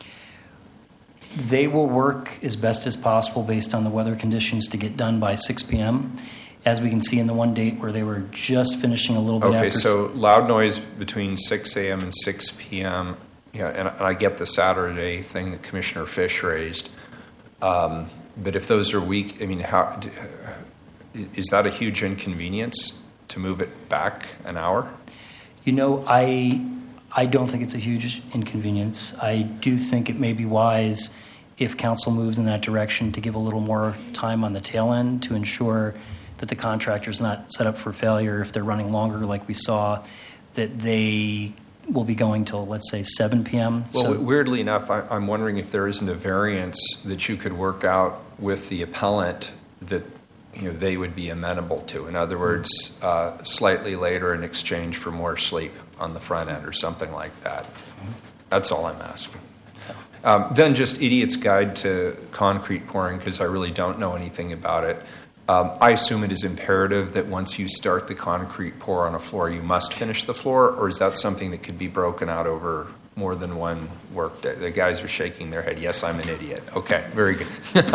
They will work as best as possible based on the weather conditions to get done by 6 p.m. As we can see in the one date where they were just finishing a little bit after. Okay, so loud noise between 6 a.m. and 6 p.m. Yeah, and I get the Saturday thing that Commissioner Fish raised. But if those are weak, I mean, how is that a huge inconvenience to move it back an hour? You know, I don't think it's a huge inconvenience. I do think it may be wise if council moves in that direction to give a little more time on the tail end to ensure that the contractor's not set up for failure if they're running longer like we saw, that they will be going till, let's say, 7 p.m. Well, weirdly enough, I'm wondering if there isn't a variance that you could work out with the appellant that they would be amenable to. In other words, slightly later in exchange for more sleep on the front end or something like that. That's all I'm asking. Then just Idiot's Guide to Concrete Pouring, because I really don't know anything about it. I assume it is imperative that once you start the concrete pour on a floor, you must finish the floor, or is that something that could be broken out over more than one work day? The guys are shaking their head. Yes, I'm an idiot. Okay, very good.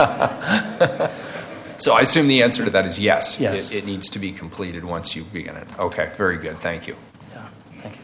So I assume the answer to that is yes. Yes. It needs to be completed once you begin it. Okay, very good. Thank you. Yeah, thank you.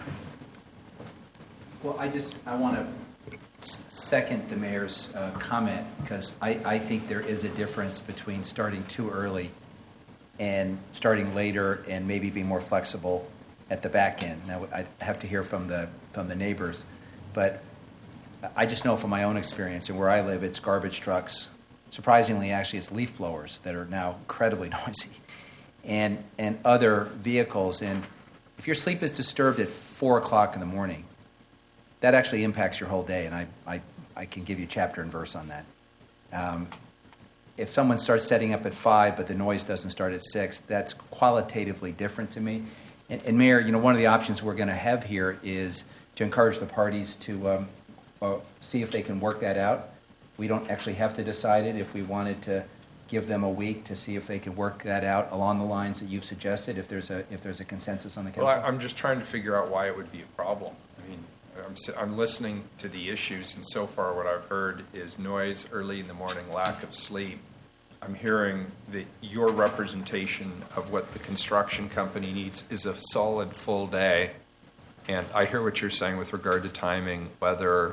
Well, I want to second the mayor's comment, because I think there is a difference between starting too early and starting later and maybe being more flexible at the back end. Now, I have to hear from the neighbors, but I just know from my own experience, and where I live, it's garbage trucks. Surprisingly, actually, it's leaf blowers that are now incredibly noisy, and other vehicles. And if your sleep is disturbed at 4 o'clock in the morning, that actually impacts your whole day, and I can give you chapter and verse on that. If someone starts setting up at 5, but the noise doesn't start at 6, that's qualitatively different to me. And Mayor, one of the options we're going to have here is to encourage the parties to see if they can work that out. We don't actually have to decide it. If we wanted to give them a week to see if they can work that out along the lines that you've suggested, if there's a consensus on the council. Well, I'm just trying to figure out why it would be a problem. I mean, I'm listening to the issues, and so far what I've heard is noise early in the morning, lack of sleep. I'm hearing that your representation of what the construction company needs is a solid full day. And I hear what you're saying with regard to timing, whether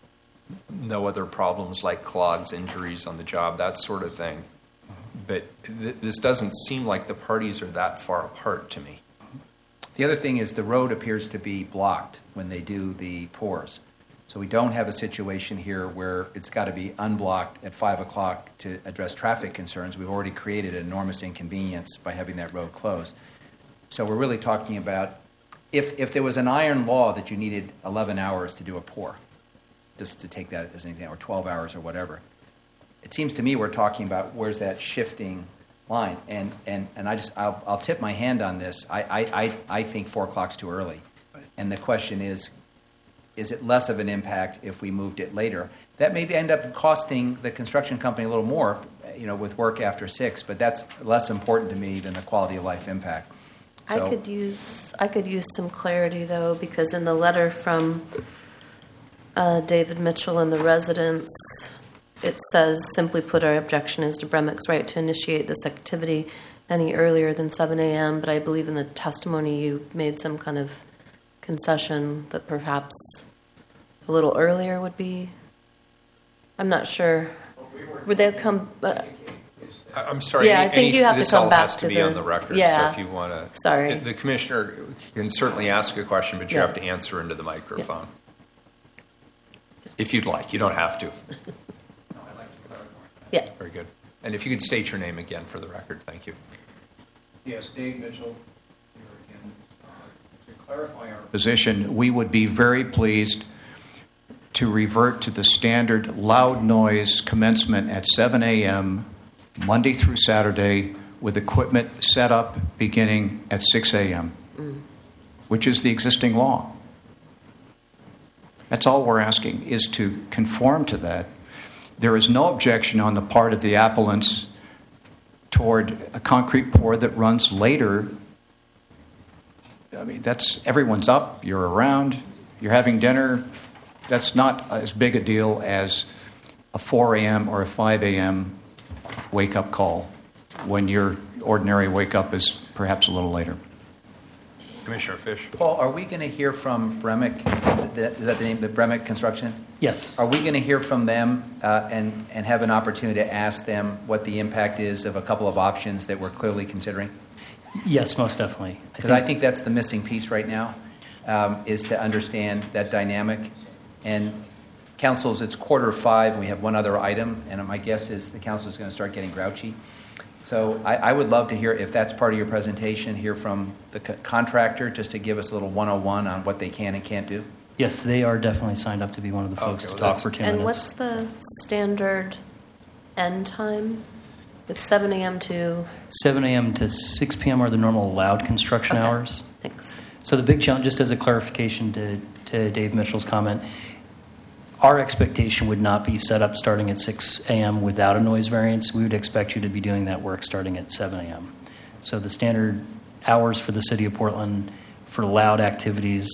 no other problems like clogs, injuries on the job, that sort of thing. But this doesn't seem like the parties are that far apart to me. The other thing is the road appears to be blocked when they do the pours. So we don't have a situation here where it's got to be unblocked at 5 o'clock to address traffic concerns. We've already created an enormous inconvenience by having that road closed. So we're really talking about if there was an iron law that you needed 11 hours to do a pour, just to take that as an example, or 12 hours or whatever. It seems to me we're talking about where's that shifting line. And I'll tip my hand on this. I think 4 o'clock's too early. And the question is it less of an impact if we moved it later? That may end up costing the construction company a little more, with work after 6, but that's less important to me than the quality of life impact. So, I could use some clarity, though, because in the letter from David Mitchell and the residents, it says, simply put, our objection is to Bremick's right to initiate this activity any earlier than 7 a.m., but I believe in the testimony you made some kind of concession that perhaps a little earlier would be. I'm not sure. Would they come? I'm sorry. Yeah, I think you have to come back to this all has to be on the record. Yeah. So if you want to, sorry, the commissioner can certainly ask a question, but you have to answer into the microphone. If you'd like, you don't have to. Yeah. Very good. And if you could state your name again for the record, thank you. Yes, Dave Mitchell here again. To position, we would be very pleased to revert to the standard loud noise commencement at 7 a.m. Monday through Saturday with equipment set up beginning at 6 a.m., which is the existing law. That's all we're asking, is to conform to that. There is no objection on the part of the appellants toward a concrete pour that runs later. I mean, that's everyone's up, you're around, you're having dinner. That's not as big a deal as a 4 a.m. or a 5 a.m. wake-up call when your ordinary wake-up is perhaps a little later. Commissioner Fish. Paul, are we going to hear from Bremick? Is that the name, the Bremick Construction? Yes. Are we going to hear from them and have an opportunity to ask them what the impact is of a couple of options that we're clearly considering? Yes, most definitely. Because I think that's the missing piece right now, is to understand that dynamic. And councils, it's 4:45, and we have one other item, and my guess is the council is going to start getting grouchy. So I would love to hear, if that's part of your presentation, hear from the contractor just to give us a little 101 on what they can and can't do. Yes, they are definitely signed up to be one of the folks to talk for 2 minutes. And what's the standard end time? It's 7 a.m. to... 7 a.m. to 6 p.m. are the normal allowed construction hours. Thanks. So the big challenge, just as a clarification to Dave Mitchell's comment, our expectation would not be set up starting at 6 a.m. without a noise variance. We would expect you to be doing that work starting at 7 a.m. So the standard hours for the city of Portland for loud activities,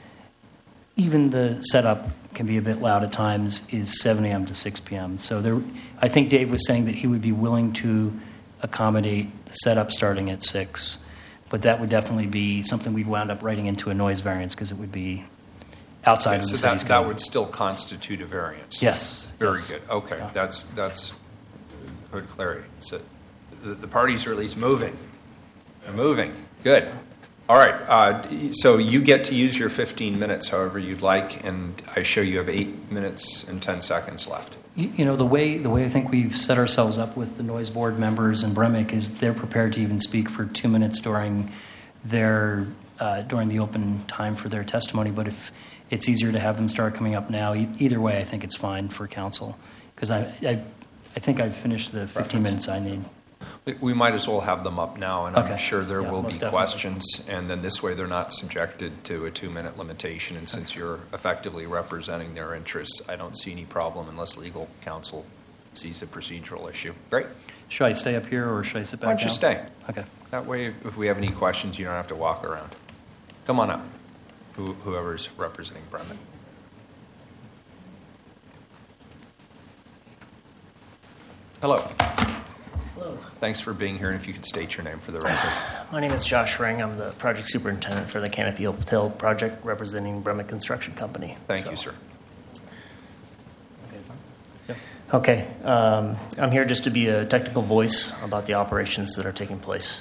even the setup can be a bit loud at times, is 7 a.m. to 6 p.m. So I think Dave was saying that he would be willing to accommodate the setup starting at 6, but that would definitely be something we'd wound up writing into a noise variance because it would be outside of the city's code. That would still constitute a variance. Yes. Very yes. good. Okay, yeah. That's good clarity. So the parties are at least moving. They're moving. Good. All right. So you get to use your 15 minutes however you'd like, and I show you have 8 minutes and 10 seconds left. You know, the way I think we've set ourselves up with the noise board members and Bremick is they're prepared to even speak for 2 minutes during the open time for their testimony. But if it's easier to have them start coming up now, either way, I think it's fine for council because I think I've finished the 15 minutes I need. We might as well have them up now, and okay. I'm sure there will be definitely. questions, and then this way they're not subjected to a 2-minute limitation, and since you're effectively representing their interests, I don't see any problem unless legal counsel sees a procedural issue. Great. Should I stay up here or should I sit back down? Why don't you stay? Okay. That way, if we have any questions, you don't have to walk around. Come on up, whoever's representing Bremick. Hello. Hello. Thanks for being here, and if you could state your name for the record. My name is Josh Ring. I'm the project superintendent for the Canopy Hotel project representing Bremick Construction Company. Thank you, sir. Okay. I'm here just to be a technical voice about the operations that are taking place.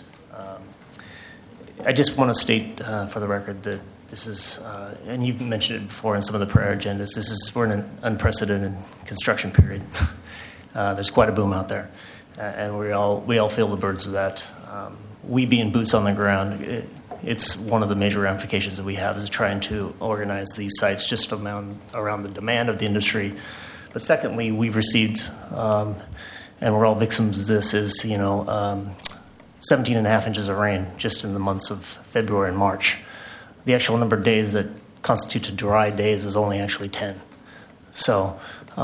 I just want to state for the record that this is, and you've mentioned it before in some of the prior agendas, we're in an unprecedented construction period. There's quite a boom out there. And we all feel the burdens of that. We being boots on the ground, it's one of the major ramifications that we have is trying to organize these sites just around the demand of the industry. But secondly, we've received, and we're all victims of this, 17 and a half inches of rain just in the months of February and March. The actual number of days that constitute dry days is only actually 10. So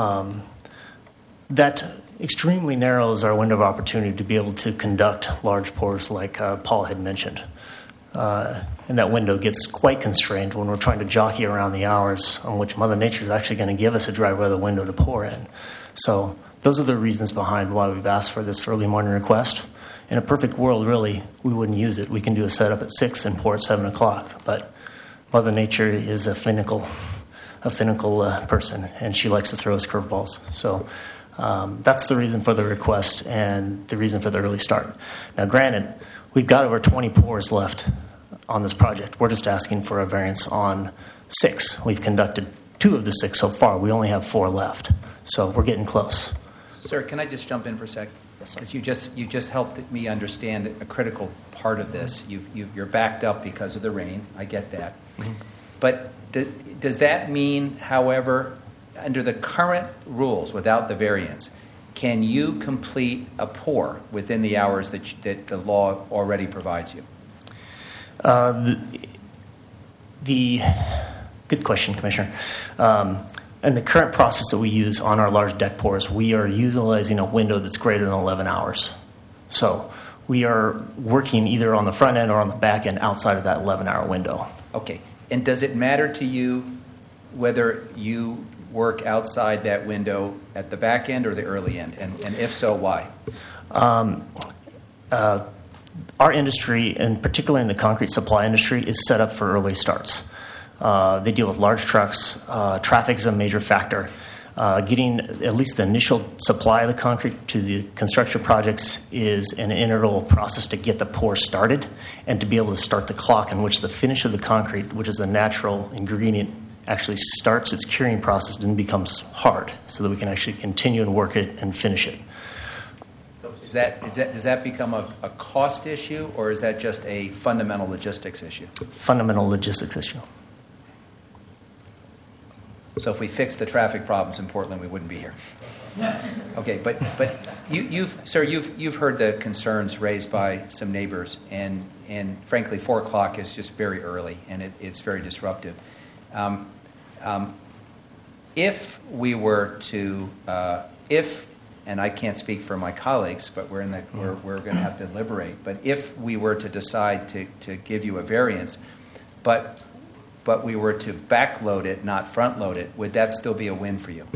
that extremely narrows our window of opportunity to be able to conduct large pours like Paul had mentioned. And that window gets quite constrained when we're trying to jockey around the hours on which Mother Nature is actually going to give us a dry weather window to pour in. So those are the reasons behind why we've asked for this early morning request. In a perfect world, really, we wouldn't use it. We can do a setup at 6 and pour at 7 o'clock. But Mother Nature is a finical person, and she likes to throw us curveballs. So that's the reason for the request and the reason for the early start. Now, granted, we've got over 20 pours left on this project. We're just asking for a variance on 6. We've conducted 2 of the 6 so far. We only have 4 left. So we're getting close. Sir, can I just jump in for a sec? Because you just helped me understand a critical part of this. You're backed up because of the rain. I get that. Mm-hmm. But does that mean, however, under the current rules, without the variance, can you complete a pour within the hours that the law already provides you? The good question, Commissioner. In the current process that we use on our large deck pours, we are utilizing a window that's greater than 11 hours. So we are working either on the front end or on the back end outside of that 11-hour window. Okay. And does it matter to you whether you work outside that window at the back end or the early end? And if so, why? Our industry, and particularly in the concrete supply industry, is set up for early starts. They deal with large trucks. Traffic is a major factor. Getting at least the initial supply of the concrete to the construction projects is an integral process to get the pour started and to be able to start the clock in which the finish of the concrete, which is a natural ingredient, actually starts its curing process and becomes hard so that we can actually continue and work it and finish it. So does that become a cost issue, or is that just a fundamental logistics issue? Fundamental logistics issue. So if we fixed the traffic problems in Portland, we wouldn't be here. Okay, but you've heard the concerns raised by some neighbors, and frankly, 4 o'clock is just very early, and it's very disruptive. If we were to, and I can't speak for my colleagues, but we're going to have to deliberate. But if we were to decide to give you a variance, but we were to backload it, not front load it, would that still be a win for you?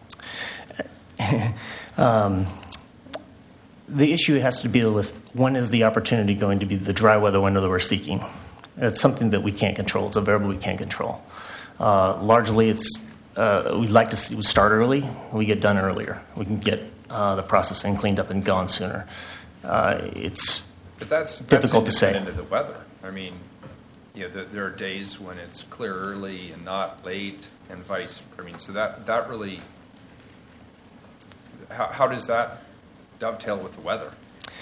The issue has to deal with when is the opportunity going to be the dry weather window that we're seeking. It's something that we can't control. It's a variable we can't control. Largely, it's we'd like to start early. We get done earlier. We can get the processing cleaned up and gone sooner. It's difficult to say. That's independent of the weather. I mean, there are days when it's clear early and not late, and vice. I mean, so that really. How does that dovetail with the weather?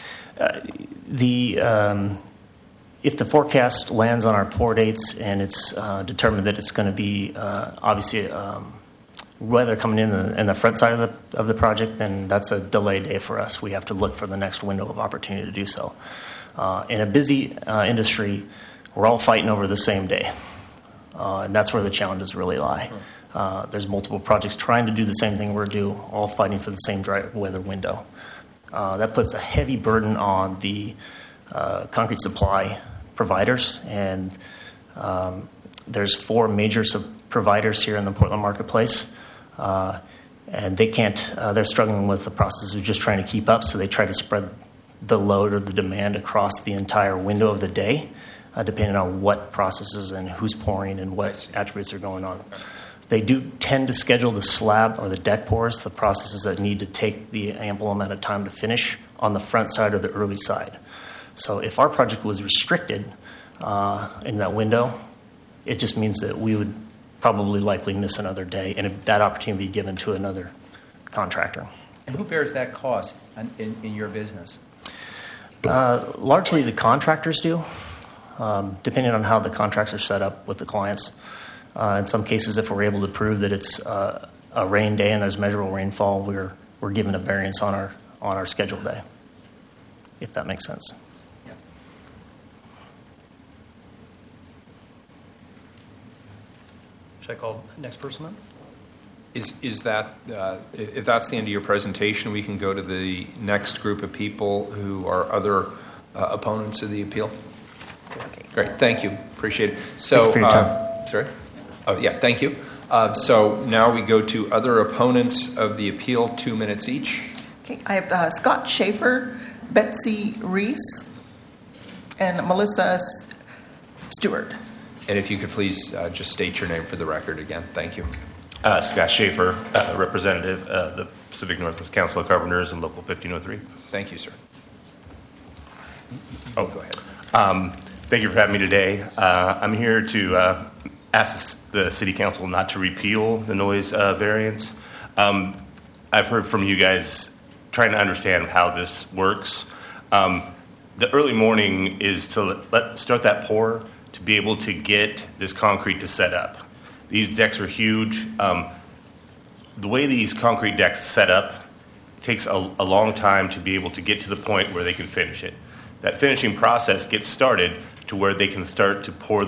If the forecast lands on our pour dates and it's determined that it's going to be obviously weather coming in the front side of the project, then that's a delay day for us. We have to look for the next window of opportunity to do so. In a busy industry, we're all fighting over the same day, and that's where the challenges really lie. There's multiple projects trying to do the same thing we're doing, all fighting for the same dry weather window. That puts a heavy burden on the concrete supply providers, and there's 4 major providers here in the Portland marketplace, and they can't. They're struggling with the process of just trying to keep up, so they try to spread the load or the demand across the entire window of the day, depending on what processes and who's pouring and what attributes are going on. They do tend to schedule the slab or the deck pours, the processes that need to take the ample amount of time to finish, on the front side or the early side. So if our project was restricted in that window, it just means that we would probably likely miss another day, and if that opportunity be given to another contractor. And who bears that cost in your business? Largely the contractors do, depending on how the contracts are set up with the clients. In some cases, if we're able to prove that it's a rain day and there's measurable rainfall, we're given a variance on our scheduled day, if that makes sense. Yeah. Should I call the next person up? Is that if that's the end of your presentation, we can go to the next group of people who are other opponents of the appeal? Okay. Great, thank you, appreciate it. So, thanks for your time. Sorry. Oh, yeah, thank you. So now we go to other opponents of the appeal, 2 minutes each. Okay, I have Scott Schaefer, Betsy Reese, and Melissa Stewart. And if you could please just state your name for the record again. Thank you. Scott Schaefer, representative of the Pacific Northwest Council of Carpenters and Local 1503. Thank you, sir. Oh, go ahead. Thank you for having me today. I'm here to ask the City Council not to repeal the noise variance. I've heard from you guys trying to understand how this works. The early morning is to start that pour to be able to get this concrete to set up. These decks are huge. The way these concrete decks set up takes a long time to be able to get to the point where they can finish it. That finishing process gets started to where they can start to pour